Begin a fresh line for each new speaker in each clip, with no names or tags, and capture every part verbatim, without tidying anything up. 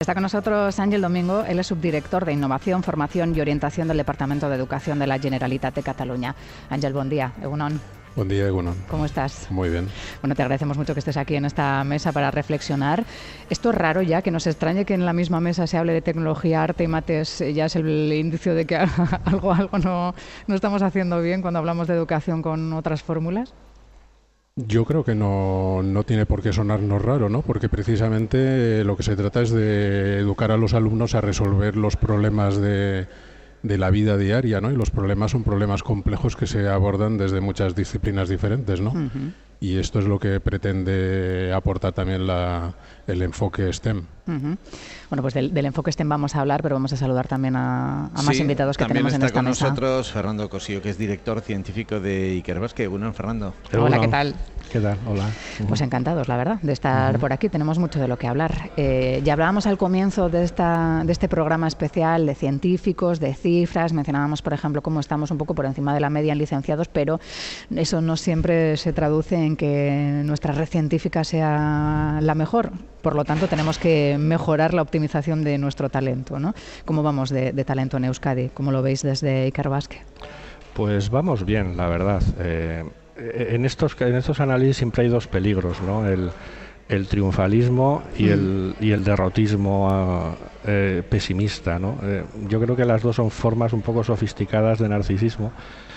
Está con nosotros Ángel Domingo, él es subdirector de Innovación, Formación y Orientación del Departamento de Educación de la Generalitat de Cataluña. Ángel, buen día. Egunon.
Buen día, Egunon.
¿Cómo estás?
Muy bien.
Bueno, te agradecemos mucho que estés aquí en esta mesa para reflexionar. Esto es raro ya, que nos extrañe que en la misma mesa se hable de tecnología, arte y mates. Ya es el indicio de que algo, algo no, no estamos haciendo bien cuando hablamos de educación con otras fórmulas.
Yo creo que no, no tiene por qué sonarnos raro, ¿no? Porque precisamente lo que se trata es de educar a los alumnos a resolver los problemas de, de la vida diaria, ¿no? Y los problemas son problemas complejos que se abordan desde muchas disciplinas diferentes, ¿no? Uh-huh. Y esto es lo que pretende aportar también la, el enfoque STEM. Uh-huh.
Bueno, pues del, del enfoque STEM vamos a hablar, pero vamos a saludar también a, a más
sí,
invitados que tenemos en esta mesa.
También está con nosotros Fernando Cossío, que es director científico de Ikerbasque. Bueno, Fernando.
Hola, Hola, ¿qué tal?
¿Qué tal? Hola.
Pues encantados, la verdad, de estar uh-huh. por aquí. Tenemos mucho de lo que hablar. Eh, ya hablábamos al comienzo de, esta, de este programa especial de científicos, de cifras. Mencionábamos, por ejemplo, cómo estamos un poco por encima de la media en licenciados, pero eso no siempre se traduce en que nuestra red científica sea la mejor. Por lo tanto, tenemos que mejorar la optimización de nuestro talento, ¿no? ¿Cómo vamos de, de talento en Euskadi? ¿Cómo lo veis desde Ikerbasque?
Pues vamos bien, la verdad. Eh, en, estos, en estos análisis siempre hay dos peligros, ¿no? El, el triunfalismo y, mm. el, y el derrotismo eh, pesimista, ¿no? Eh, yo creo que las dos son formas un poco sofisticadas de narcisismo.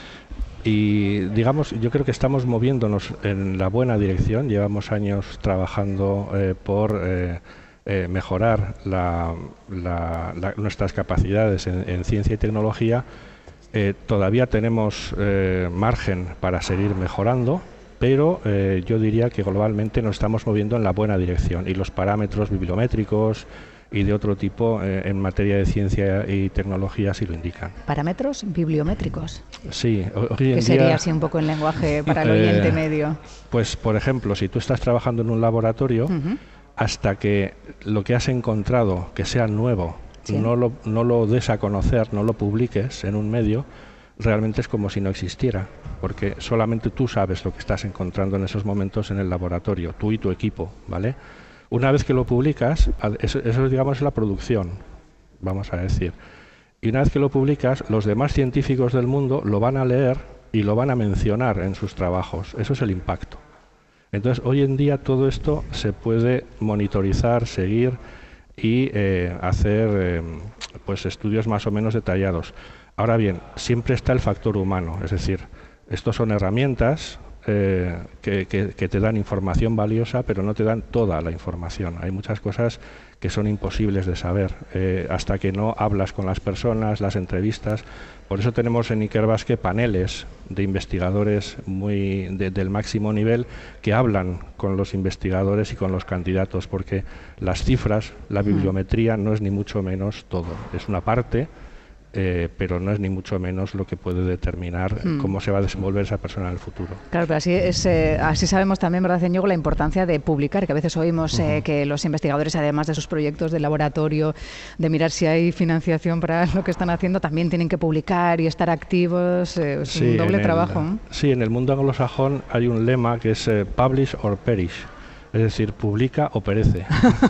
Y digamos, yo creo que estamos moviéndonos en la buena dirección. Llevamos años trabajando eh, por eh, eh, mejorar la, la, la, nuestras capacidades en, en ciencia y tecnología. Eh, todavía tenemos eh, margen para seguir mejorando, pero eh, yo diría que globalmente nos estamos moviendo en la buena dirección y los parámetros bibliométricos y de otro tipo eh, en materia de ciencia y tecnología sí lo indican.
¿Parámetros bibliométricos?
Sí.
Hoy en ¿Qué sería día, así un poco en lenguaje para el oyente eh, medio?
Pues, por ejemplo, si tú estás trabajando en un laboratorio, uh-huh. hasta que lo que has encontrado, que sea nuevo, sí. no, lo, no lo des a conocer, no lo publiques en un medio, realmente es como si no existiera, porque solamente tú sabes lo que estás encontrando en esos momentos en el laboratorio, tú y tu equipo, ¿vale? Una vez que lo publicas, eso, eso digamos es la producción, vamos a decir. Y una vez que lo publicas, los demás científicos del mundo lo van a leer y lo van a mencionar en sus trabajos. Eso es el impacto. Entonces, hoy en día todo esto se puede monitorizar, seguir y eh, hacer eh, pues estudios más o menos detallados. Ahora bien, siempre está el factor humano, es decir, estos son herramientas Eh, que, que, que te dan información valiosa, pero no te dan toda la información. Hay muchas cosas que son imposibles de saber eh, hasta que no hablas con las personas, las entrevistas. Por eso tenemos en Ikerbasque paneles de investigadores muy de, del máximo nivel que hablan con los investigadores y con los candidatos, porque las cifras, la bibliometría no es ni mucho menos todo. Es una parte, Eh, pero no es ni mucho menos lo que puede determinar mm. cómo se va a desenvolver esa persona en el futuro.
Claro, pero así es, eh, así sabemos también, ¿verdad, Íñigo?, la importancia de publicar, que a veces oímos uh-huh. eh, que los investigadores, además de sus proyectos de laboratorio, de mirar si hay financiación para lo que están haciendo, también tienen que publicar y estar activos. Eh, es sí, un doble trabajo.
El, ¿eh? Sí, en el mundo anglosajón hay un lema que es eh, publish or perish. Es decir, publica o perece.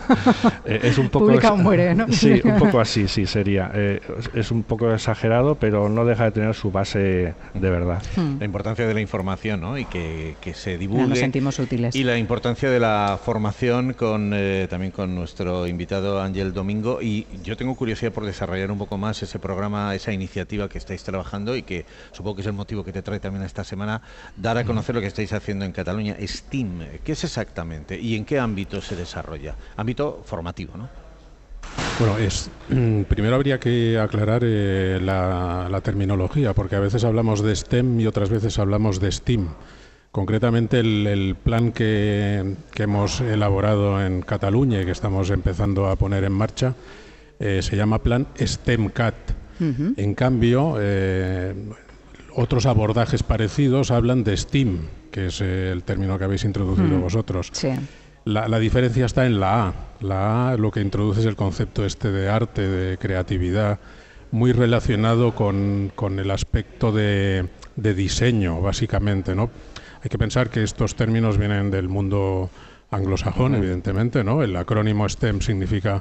eh, es un poco
publica o muere, ¿no?
Sí, un poco así, sí, sería. Eh, es un poco exagerado, pero no deja de tener su base de verdad.
Hmm. La importancia de la información, ¿no? Y que, que se divulgue.
No nos sentimos útiles.
Y la importancia de la formación con eh, también con nuestro invitado Ángel Domingo. Y yo tengo curiosidad por desarrollar un poco más ese programa, esa iniciativa que estáis trabajando y que supongo que es el motivo que te trae también esta semana, dar a conocer lo que estáis haciendo en Cataluña. STEAM, ¿qué es exactamente? ¿Y en qué ámbito se desarrolla? Ámbito formativo, ¿no?
Bueno, es, primero habría que aclarar eh, la, la terminología, porque a veces hablamos de STEM y otras veces hablamos de STEAM. Concretamente, el, el plan que, que hemos elaborado en Cataluña y que estamos empezando a poner en marcha eh, se llama Plan STEMcat. Uh-huh. En cambio, eh, otros abordajes parecidos hablan de STEAM, que es el término que habéis introducido mm. vosotros.
Sí.
La, la diferencia está en la A. La A lo que introduce es el concepto este de arte, de creatividad, muy relacionado con, con el aspecto de, de diseño, básicamente, ¿no? Hay que pensar que estos términos vienen del mundo anglosajón, uh-huh. evidentemente, ¿no? El acrónimo STEM significa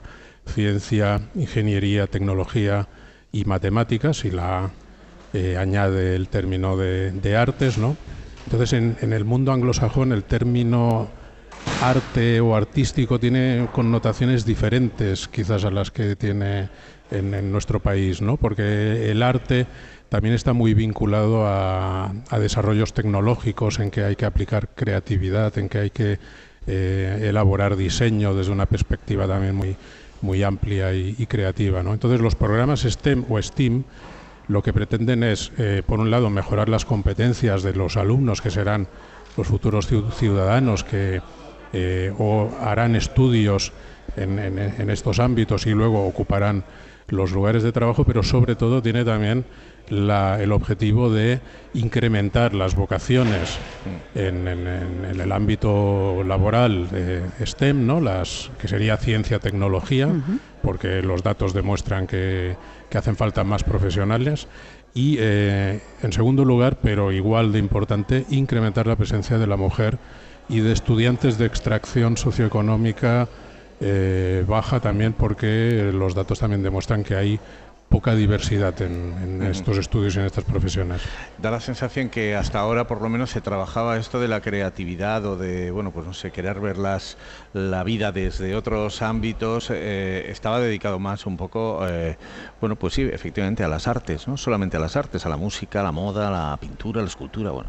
ciencia, ingeniería, tecnología y matemáticas, y la eh, añade el término de, de artes, ¿no? Entonces, en, en el mundo anglosajón, el término arte o artístico tiene connotaciones diferentes quizás a las que tiene en, en nuestro país, ¿no? Porque el arte también está muy vinculado a, a desarrollos tecnológicos, en que hay que aplicar creatividad, en que hay que eh, elaborar diseño desde una perspectiva también muy, muy amplia y, y creativa, ¿no? Entonces, los programas STEM o STEAM lo que pretenden es, eh, por un lado, mejorar las competencias de los alumnos, que serán los futuros ciudadanos que eh, o harán estudios en, en, en estos ámbitos y luego ocuparán los lugares de trabajo, pero sobre todo tiene también la, el objetivo de incrementar las vocaciones en, en, en el ámbito laboral de STEM, ¿no? Las, que sería ciencia, tecnología, uh-huh. porque los datos demuestran que, que hacen falta más profesionales. Y, eh, en segundo lugar, pero igual de importante, incrementar la presencia de la mujer y de estudiantes de extracción socioeconómica eh, baja también, porque los datos también demuestran que hay poca diversidad en, en uh-huh. estos estudios y en estas profesiones.
Da la sensación que hasta ahora por lo menos se trabajaba esto de la creatividad o de, bueno, pues no sé, querer ver las, la vida desde otros ámbitos, eh, estaba dedicado más un poco, eh, bueno, pues sí, efectivamente a las artes, no solamente a las artes, a la música, a la moda, a la pintura, a la escultura, bueno.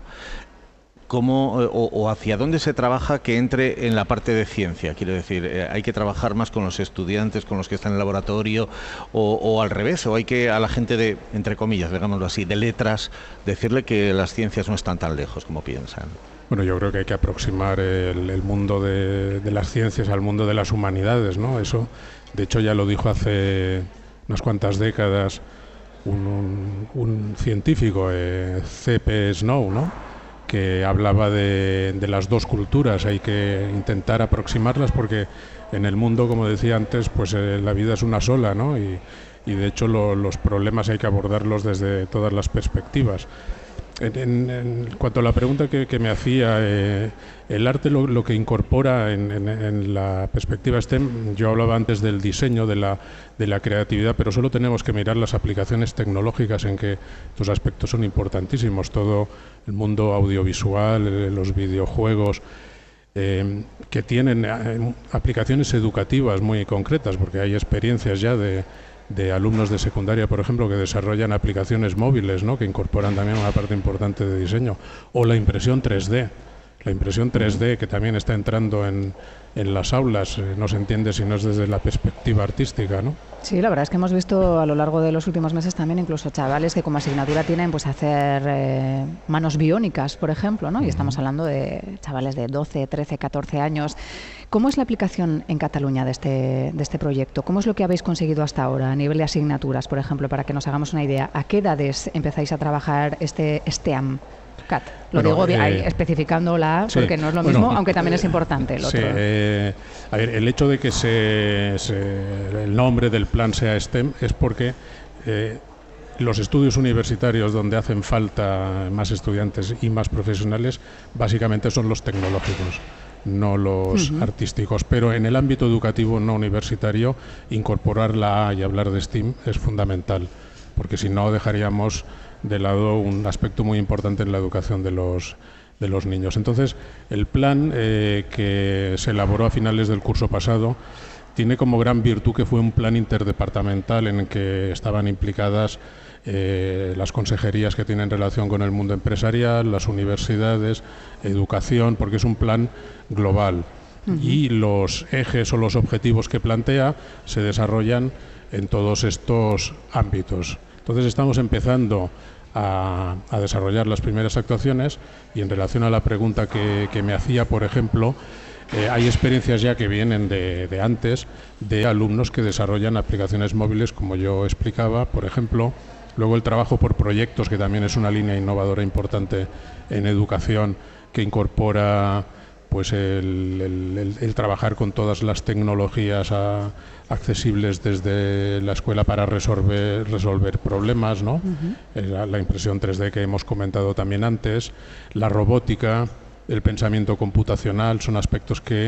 ¿Cómo o, o hacia dónde se trabaja que entre en la parte de ciencia? Quiero decir, eh, ¿hay que trabajar más con los estudiantes, con los que están en el laboratorio, o, o al revés? ¿O hay que a la gente de, entre comillas, digámoslo así, de letras, decirle que las ciencias no están tan lejos como piensan?
Bueno, yo creo que hay que aproximar el, el mundo de, de las ciencias al mundo de las humanidades, ¿no? Eso, de hecho, ya lo dijo hace unas cuantas décadas un, un, un científico, eh, C P Snow, ¿no?, que hablaba de, de las dos culturas. Hay que intentar aproximarlas porque en el mundo, como decía antes, pues eh, la vida es una sola, ¿no? Y, y de hecho lo, los problemas hay que abordarlos desde todas las perspectivas. En, en, en cuanto a la pregunta que, que me hacía, eh, el arte lo, lo que incorpora en, en, en la perspectiva STEM, yo hablaba antes del diseño, de la, de la creatividad, pero solo tenemos que mirar las aplicaciones tecnológicas, en que estos aspectos son importantísimos. Todo el mundo audiovisual, eh, los videojuegos, eh, que tienen eh, aplicaciones educativas muy concretas, porque hay experiencias ya de de alumnos de secundaria, por ejemplo, que desarrollan aplicaciones móviles, ¿no?, que incorporan también una parte importante de diseño, o la impresión tres D. La impresión tres D, que también está entrando en, en las aulas, eh, no se entiende si no es desde la perspectiva artística, ¿no?
Sí, la verdad es que hemos visto a lo largo de los últimos meses también incluso chavales que como asignatura tienen pues hacer eh, manos biónicas, por ejemplo, ¿no? Y estamos hablando de chavales de doce, trece, catorce años. ¿Cómo es la aplicación en Cataluña de este, de este proyecto? ¿Cómo es lo que habéis conseguido hasta ahora a nivel de asignaturas, por ejemplo, para que nos hagamos una idea? ¿A qué edades empezáis a trabajar este STEAM? Cat. Lo bueno, digo eh, especificando la A, porque sí, no es lo mismo, bueno, aunque también es importante el
sí,
otro.
Eh, a ver, el hecho de que se, se, el nombre del plan sea STEM es porque eh, los estudios universitarios donde hacen falta más estudiantes y más profesionales básicamente son los tecnológicos, no los uh-huh. artísticos, pero en el ámbito educativo no universitario incorporar la A y hablar de STEAM es fundamental, porque si no dejaríamos de lado un aspecto muy importante en la educación de los de los niños. Entonces, el plan eh, que se elaboró a finales del curso pasado tiene como gran virtud que fue un plan interdepartamental en el que estaban implicadas eh, las consejerías que tienen relación con el mundo empresarial, las universidades, educación, porque es un plan global. Uh-huh. Y los ejes o los objetivos que plantea se desarrollan en todos estos ámbitos. Entonces estamos empezando a, a desarrollar las primeras actuaciones, y en relación a la pregunta que, que me hacía, por ejemplo, eh, hay experiencias ya que vienen de, de antes, de alumnos que desarrollan aplicaciones móviles, como yo explicaba, por ejemplo. Luego el trabajo por proyectos, que también es una línea innovadora importante en educación, que incorpora pues el, el, el, el trabajar con todas las tecnologías a, accesibles desde la escuela para resolver, resolver problemas, ¿no? Uh-huh. la, la impresión tres D que hemos comentado también antes, la robótica, el pensamiento computacional, son aspectos que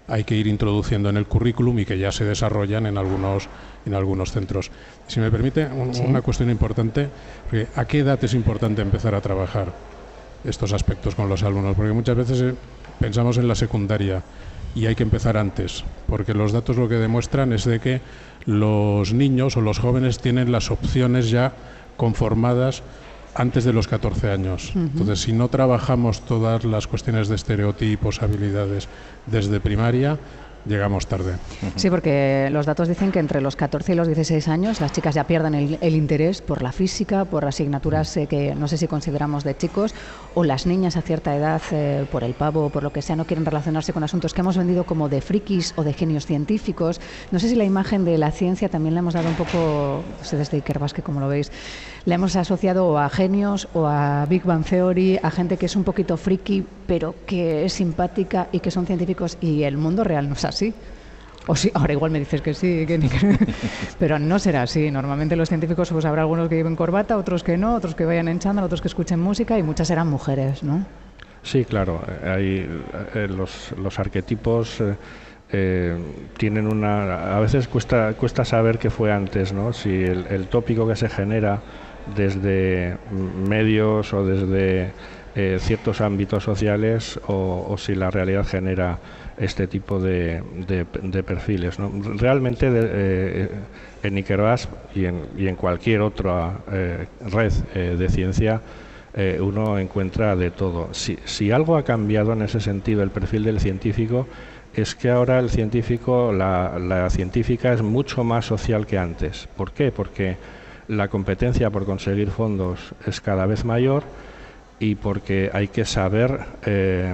hay que ir introduciendo en el currículum y que ya se desarrollan en algunos, en algunos centros. Si me permite, un, sí. una cuestión importante, porque ¿a qué edad es importante empezar a trabajar estos aspectos con los alumnos? Porque muchas veces eh, pensamos en la secundaria y hay que empezar antes, porque los datos lo que demuestran es de que los niños o los jóvenes tienen las opciones ya conformadas antes de los catorce años. Uh-huh. Entonces, si no trabajamos todas las cuestiones de estereotipos, habilidades desde primaria, llegamos tarde.
Sí, porque los datos dicen que entre los catorce y los dieciséis años las chicas ya pierden el, el interés por la física, por asignaturas eh, que no sé si consideramos de chicos, o las niñas a cierta edad, eh, por el pavo, por lo que sea, no quieren relacionarse con asuntos que hemos vendido como de frikis o de genios científicos. No sé si la imagen de la ciencia también la hemos dado un poco, no sé desde Iker Vázquez, como lo veis, la hemos asociado o a genios o a Big Bang Theory, a gente que es un poquito friki, pero que es simpática y que son científicos, y el mundo real no es así. O sí, ahora igual me dices que sí, que, que, pero no será así. Normalmente los científicos, pues habrá algunos que lleven corbata, otros que no, otros que vayan en chándal, otros que escuchen música, y muchas serán mujeres, ¿no?
Sí, claro. Hay eh, los, los arquetipos eh, eh, tienen una... A veces cuesta cuesta saber qué fue antes, ¿no? Si el, el tópico que se genera desde medios o desde eh, ciertos ámbitos sociales, o, o si la realidad genera este tipo de, de, de perfiles, ¿no? Realmente de, eh, en Ikerbasque y en, y en cualquier otra eh, red eh, de ciencia eh, uno encuentra de todo. Si, si algo ha cambiado en ese sentido el perfil del científico, es que ahora el científico, la, la científica es mucho más social que antes. ¿Por qué? Porque la competencia por conseguir fondos es cada vez mayor, y porque hay que saber eh,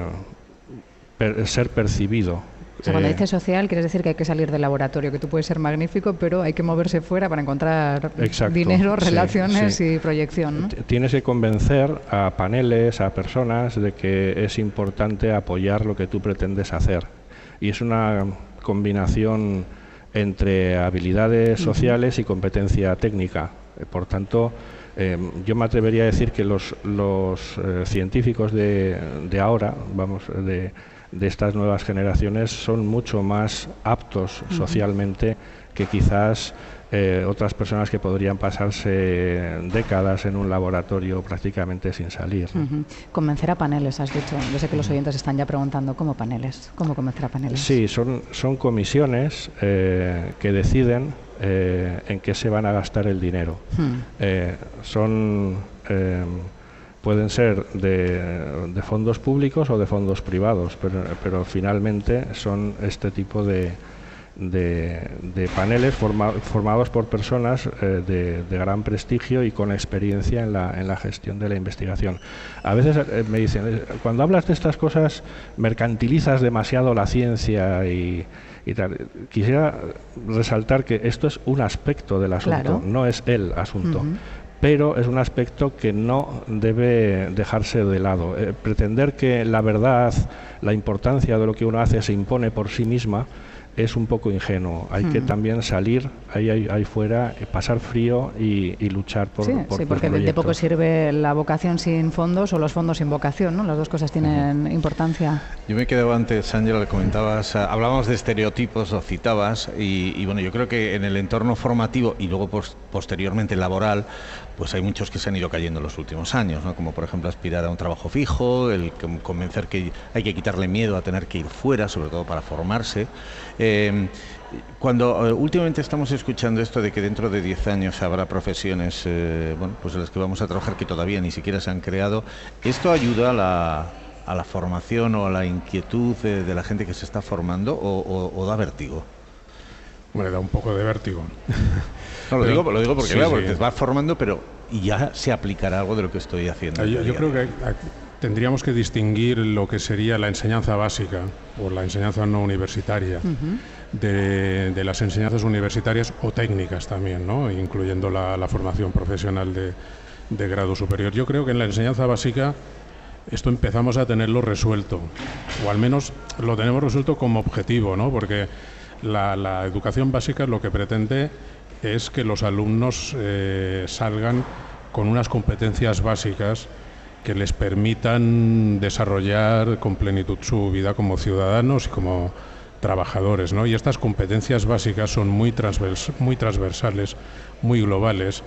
per, ser percibido.
O sea, cuando dices social, quieres decir que hay que salir del laboratorio, que tú puedes ser magnífico, pero hay que moverse fuera para encontrar Exacto, dinero, relaciones sí, sí. y proyección, ¿no?
Tienes que convencer a paneles, a personas, de que es importante apoyar lo que tú pretendes hacer. Y es una combinación entre habilidades sociales uh-huh. y competencia técnica. Por tanto, eh, yo me atrevería a decir que los, los eh, científicos de, de ahora, vamos, de, de estas nuevas generaciones, son mucho más aptos uh-huh. socialmente que quizás eh, otras personas que podrían pasarse décadas en un laboratorio prácticamente sin salir, ¿no?
Uh-huh. Convencer a paneles, has dicho. Yo sé que los oyentes están ya preguntando, ¿cómo paneles? ¿Cómo convencer a paneles?
Sí, son, son comisiones eh, que deciden eh, en qué se van a gastar el dinero. Uh-huh. Eh, son... Eh, pueden ser de, de fondos públicos o de fondos privados, pero, pero finalmente son este tipo de... De, de paneles forma, formados por personas eh, de, de gran prestigio y con experiencia en la, en la gestión de la investigación. A veces eh, me dicen, cuando hablas de estas cosas mercantilizas demasiado la ciencia y, y tal. Quisiera resaltar que esto es un aspecto del asunto, claro. no es el asunto. Uh-huh. Pero es un aspecto que no debe dejarse de lado. Eh, pretender que la verdad, la importancia de lo que uno hace se impone por sí misma es un poco ingenuo. Hay hmm. que también salir ahí, ahí, ahí fuera, pasar frío y, y luchar por,
sí,
por
sí, porque
por
de poco sirve la vocación sin fondos o los fondos sin vocación, ¿no? Las dos cosas tienen uh-huh. importancia.
Yo me quedaba antes, Ángela, le comentabas, uh, hablábamos de estereotipos, lo citabas, y, y bueno, yo creo que en el entorno formativo y luego pos, posteriormente laboral, pues hay muchos que se han ido cayendo en los últimos años, ¿no? Como por ejemplo aspirar a un trabajo fijo, el convencer que hay que quitarle miedo a tener que ir fuera, sobre todo para formarse. Eh, cuando eh, últimamente estamos escuchando esto de que dentro de diez años habrá profesiones eh, bueno, pues en las que vamos a trabajar que todavía ni siquiera se han creado, ¿esto ayuda a la, a la formación o a la inquietud de, de la gente que se está formando o, o, o da vértigo?
Bueno, da un poco de vértigo.
No, lo, pero, digo, lo digo porque, sí, claro, porque sí. te vas formando, pero y ya se aplicará algo de lo que estoy haciendo.
Yo, yo creo que tendríamos que distinguir lo que sería la enseñanza básica o la enseñanza no universitaria uh-huh. de, de las enseñanzas universitarias o técnicas también, ¿no? Incluyendo la, la formación profesional de, de grado superior. Yo creo que en la enseñanza básica esto empezamos a tenerlo resuelto, o al menos lo tenemos resuelto como objetivo, ¿no? Porque la, la educación básica lo que pretende es que los alumnos eh, salgan con unas competencias básicas que les permitan desarrollar con plenitud su vida como ciudadanos y como, trabajadores, ¿no? Y estas competencias básicas son muy, transvers muy transversales, muy globales,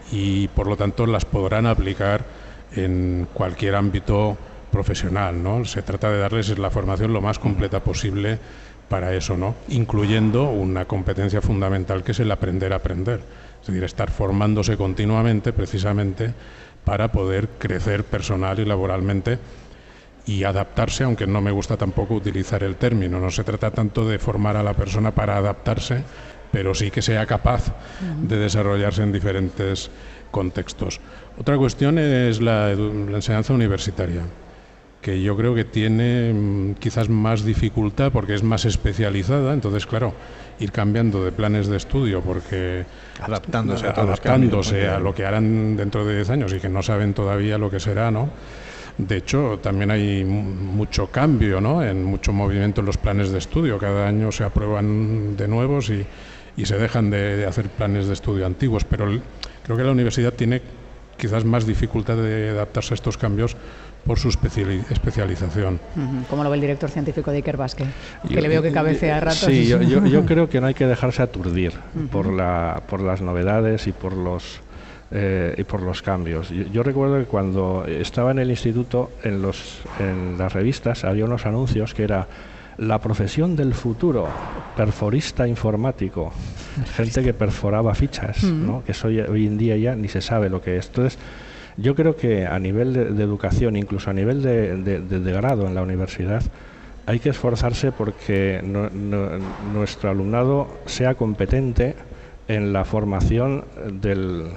y por lo tanto las podrán aplicar en cualquier ámbito profesional, ¿no? Se trata de darles la formación lo más completa posible para eso, ¿no? Incluyendo una competencia fundamental que es el aprender a aprender, es decir, estar formándose continuamente precisamente para poder crecer personal y laboralmente y adaptarse, aunque no me gusta tampoco utilizar el término. No se trata tanto de formar a la persona para adaptarse, pero sí que sea capaz de desarrollarse en diferentes contextos. Otra cuestión es la, la enseñanza universitaria, que yo creo que tiene mmm, quizás más dificultad porque es más especializada. Entonces, claro, ir cambiando de planes de estudio porque
adaptándose, a,
adaptándose
cambios,
a lo que harán dentro de diez años y que no saben todavía lo que será, ¿no? De hecho, también hay mucho cambio, ¿no? En mucho movimiento en los planes de estudio. Cada año se aprueban de nuevos y, y se dejan de, de hacer planes de estudio antiguos. Pero el, creo que la universidad tiene quizás más dificultad de adaptarse a estos cambios por su especialización.
Uh-huh. ¿Cómo lo ve el director científico de Ikerbasque? Que yo, le veo que cabecea a ratos.
Sí, yo, yo, yo creo que no hay que dejarse aturdir uh-huh. por, la, por las novedades y por los eh, y por los cambios. Yo, yo recuerdo que cuando estaba en el instituto, en, los, en las revistas había unos anuncios que era la profesión del futuro, perforista informático, gente que perforaba fichas, uh-huh. ¿no? Que eso hoy, hoy en día ya ni se sabe lo que es. Entonces, yo creo que a nivel de, de educación, incluso a nivel de, de, de, de grado en la universidad, hay que esforzarse porque no, no, nuestro alumnado sea competente en la formación del,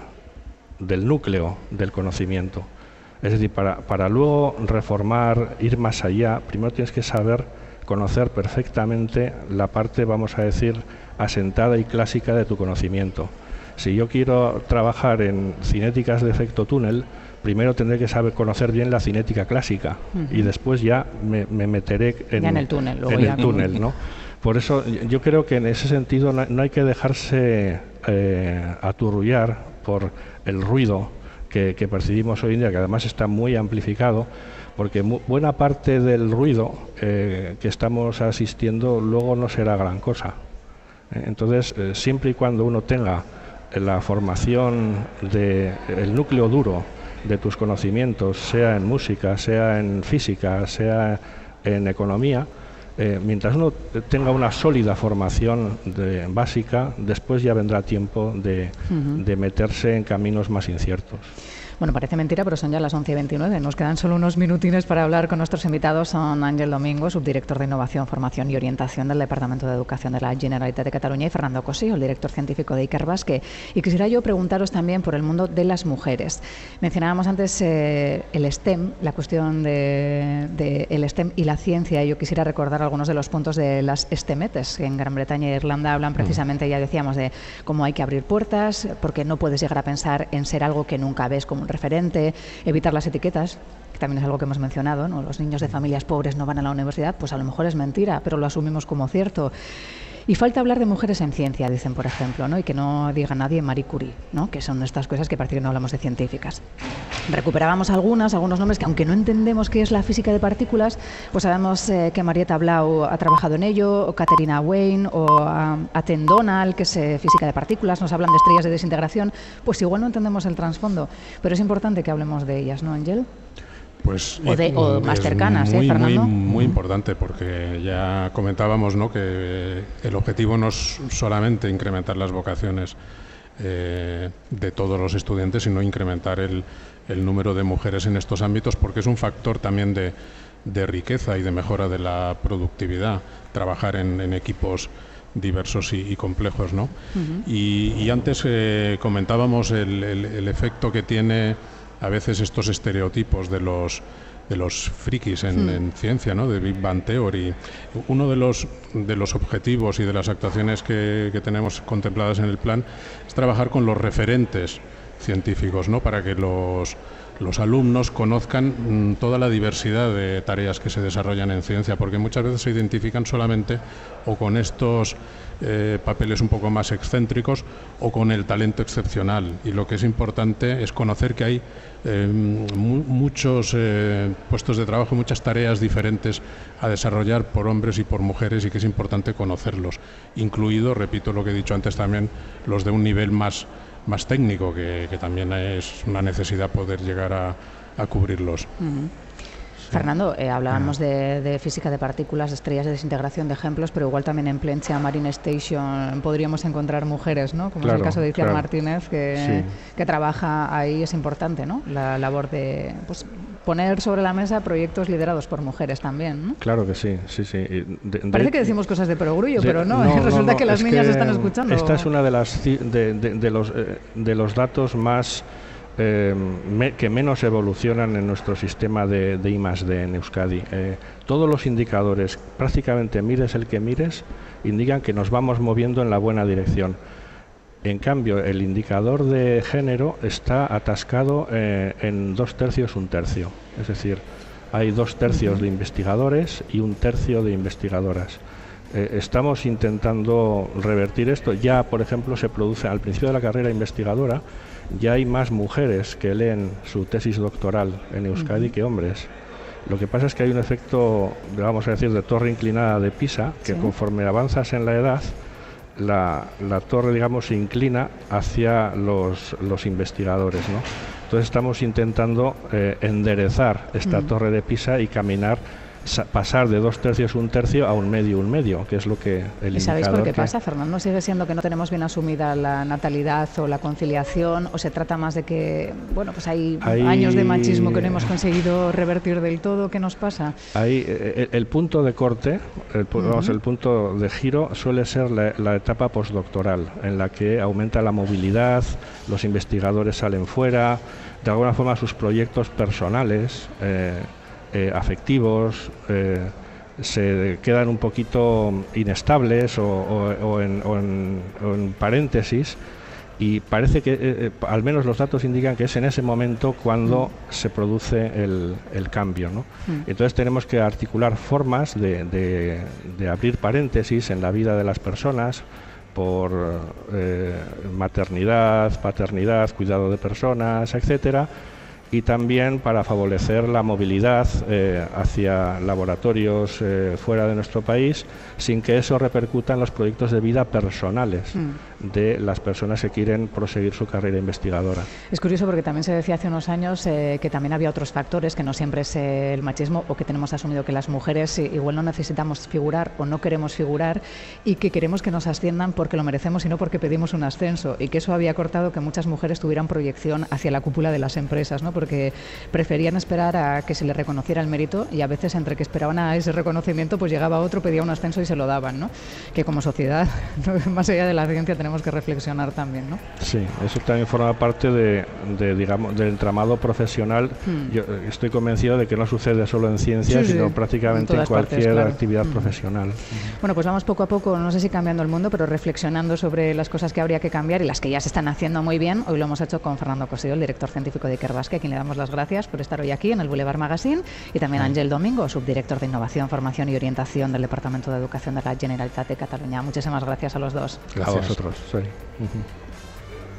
del núcleo del conocimiento. Es decir, para, para luego reformar, ir más allá, primero tienes que saber conocer perfectamente la parte, vamos a decir, asentada y clásica de tu conocimiento. Si yo quiero trabajar en cinéticas de efecto túnel, primero tendré que saber conocer bien la cinética clásica uh-huh. y después ya me, me meteré en,
en el túnel.
En el túnel, ¿no? Por eso yo creo que en ese sentido no, no hay que dejarse eh, aturrullar por el ruido que, que percibimos hoy en día, que además está muy amplificado, porque mu buena parte del ruido eh, que estamos asistiendo luego no será gran cosa. Eh, entonces, eh, siempre y cuando uno tenga la formación del núcleo duro de tus conocimientos, sea en música, sea en física, sea en economía, eh, mientras uno tenga una sólida formación de, básica, después ya vendrá tiempo de, uh-huh. de meterse en caminos más inciertos.
Bueno, parece mentira, pero son ya las once y veintinueve. Nos quedan solo unos minutines para hablar con nuestros invitados. Son Ángel Domingo, subdirector de Innovación, Formación y Orientación del Departamento de Educación de la Generalitat de Cataluña, y Fernando Cossío, el director científico de Ikerbasque. Y quisiera yo preguntaros también por el mundo de las mujeres. Mencionábamos antes eh, el STEM, la cuestión de, de el STEM y la ciencia. Yo quisiera recordar algunos de los puntos de las STEMetes, que en Gran Bretaña e Irlanda hablan precisamente, ya decíamos, de cómo hay que abrir puertas, porque no puedes llegar a pensar en ser algo que nunca ves como un referente, evitar las etiquetas, que también es algo que hemos mencionado, ¿no? Los niños de familias pobres no van a la universidad, pues a lo mejor es mentira, pero lo asumimos como cierto. Y falta hablar de mujeres en ciencia, dicen, por ejemplo, ¿no? Y que no diga nadie Marie Curie, ¿no? Que son estas cosas que parece que no hablamos de científicas. Recuperábamos algunas, algunos nombres que, aunque no entendemos qué es la física de partículas, pues sabemos eh, que Marietta Blau ha trabajado en ello, o Katharina Wayne, o a, a Ten Donald, que es eh, física de partículas, nos hablan de estrellas de desintegración. Pues igual no entendemos el trasfondo, pero es importante que hablemos de ellas, ¿no, Ángel?
Pues
o, de, o más cercanas,
muy,
¿eh, Fernando?
Muy, muy importante, porque ya comentábamos, ¿no?, que el objetivo no es solamente incrementar las vocaciones eh, de todos los estudiantes, sino incrementar el, el número de mujeres en estos ámbitos, porque es un factor también de, de riqueza y de mejora de la productividad, trabajar en, en equipos diversos y, y complejos, ¿no? Uh-huh. y, y antes eh, comentábamos el, el, el efecto que tiene a veces estos estereotipos de los de los frikis en, hmm. en ciencia, ¿no?, de Big Bang Theory. Uno de los de los objetivos y de las actuaciones que, que tenemos contempladas en el plan es trabajar con los referentes científicos, ¿no? Para que los, los alumnos conozcan mmm, toda la diversidad de tareas que se desarrollan en ciencia, porque muchas veces se identifican solamente o con estos eh, papeles un poco más excéntricos o con el talento excepcional, y lo que es importante es conocer que hay eh, mu muchos eh, puestos de trabajo, muchas tareas diferentes a desarrollar por hombres y por mujeres, y que es importante conocerlos, incluido, repito lo que he dicho antes también, los de un nivel más, más técnico, que, que también es una necesidad poder llegar a, a cubrirlos.
Uh-huh. Fernando, eh, hablábamos de, de física de partículas, de estrellas de desintegración, de ejemplos, pero igual también en Plentzia Marine Station podríamos encontrar mujeres, ¿no? Como claro, es el caso de Iciar claro. Martínez, que, sí. que trabaja ahí. Es importante, ¿no? La labor de pues, poner sobre la mesa proyectos liderados por mujeres también, ¿no?
Claro que sí, sí, sí. De,
Parece
de,
que decimos cosas de perogrullo,
de,
pero no,
no
resulta
no, no,
que las niñas
que
están escuchando.
Esta es una de las de, de, de los eh, de los datos más Eh, me, que menos evolucionan en nuestro sistema de, de I más D en Euskadi. Eh, todos los indicadores, prácticamente mires el que mires, indican que nos vamos moviendo en la buena dirección. En cambio, el indicador de género está atascado eh, en dos tercios, un tercio. Es decir, hay dos tercios de investigadores y un tercio de investigadoras. Eh, estamos intentando revertir esto. Ya, por ejemplo, se produce al principio de la carrera investigadora, ya hay más mujeres que leen su tesis doctoral en Euskadi uh-huh. que hombres. Lo que pasa es que hay un efecto, vamos a decir, de torre inclinada de Pisa, que ¿sí? conforme avanzas en la edad, la, la torre, digamos, se inclina hacia los, los investigadores, ¿no? Entonces estamos intentando eh, enderezar esta uh-huh. torre de Pisa y caminar, pasar de dos tercios un tercio a un medio un medio, que es lo que el
¿Y sabéis por qué
que...
pasa, Fernando? ¿Sigue siendo que no tenemos bien asumida la natalidad o la conciliación, o se trata más de que, bueno, pues hay, hay... años de machismo que no hemos conseguido revertir del todo? ¿Qué nos pasa?
Hay, el, el punto de corte, el, uh-huh. vamos, el punto de giro suele ser la, la etapa postdoctoral, en la que aumenta la movilidad, los investigadores salen fuera, de alguna forma sus proyectos personales eh, Eh, afectivos eh, se quedan un poquito inestables o, o, o, en, o, en, o en paréntesis, y parece que eh, al menos los datos indican que es en ese momento cuando mm. se produce el, el cambio, ¿no? Mm. Entonces tenemos que articular formas de, de, de abrir paréntesis en la vida de las personas por eh, maternidad, paternidad, cuidado de personas, etcétera, y también para favorecer la movilidad eh, hacia laboratorios eh, fuera de nuestro país, sin que eso repercuta en los proyectos de vida personales mm. de las personas que quieren proseguir su carrera investigadora.
Es curioso porque también se decía hace unos años eh, que también había otros factores, que no siempre es eh, el machismo, o que tenemos asumido que las mujeres eh, igual no necesitamos figurar o no queremos figurar, y que queremos que nos asciendan porque lo merecemos y no porque pedimos un ascenso, y que eso había cortado que muchas mujeres tuvieran proyección hacia la cúpula de las empresas, ¿no? Porque preferían esperar a que se les reconociera el mérito, y a veces entre que esperaban a ese reconocimiento pues llegaba otro, pedía un ascenso y se lo daban, ¿no? Que como sociedad, más allá de la ciencia, tenemos que reflexionar también, ¿no?
Sí, eso también forma parte de, de digamos, del entramado profesional. Hmm. Yo estoy convencido de que no sucede solo en ciencia, sí, sino sí. prácticamente en, en cualquier partes, claro. actividad hmm. profesional.
Bueno, pues vamos poco a poco, no sé si cambiando el mundo, pero reflexionando sobre las cosas que habría que cambiar y las que ya se están haciendo muy bien. Hoy lo hemos hecho con Fernando Cosidó, el director científico de Ikerbasque, a quien le damos las gracias por estar hoy aquí en el Boulevard Magazine, y también a Ángel Domingo, subdirector de Innovación, Formación y Orientación del Departamento de Educación de la Generalitat de Cataluña. Muchísimas gracias a los dos.
Gracias a vosotros. Sí. Uh-huh.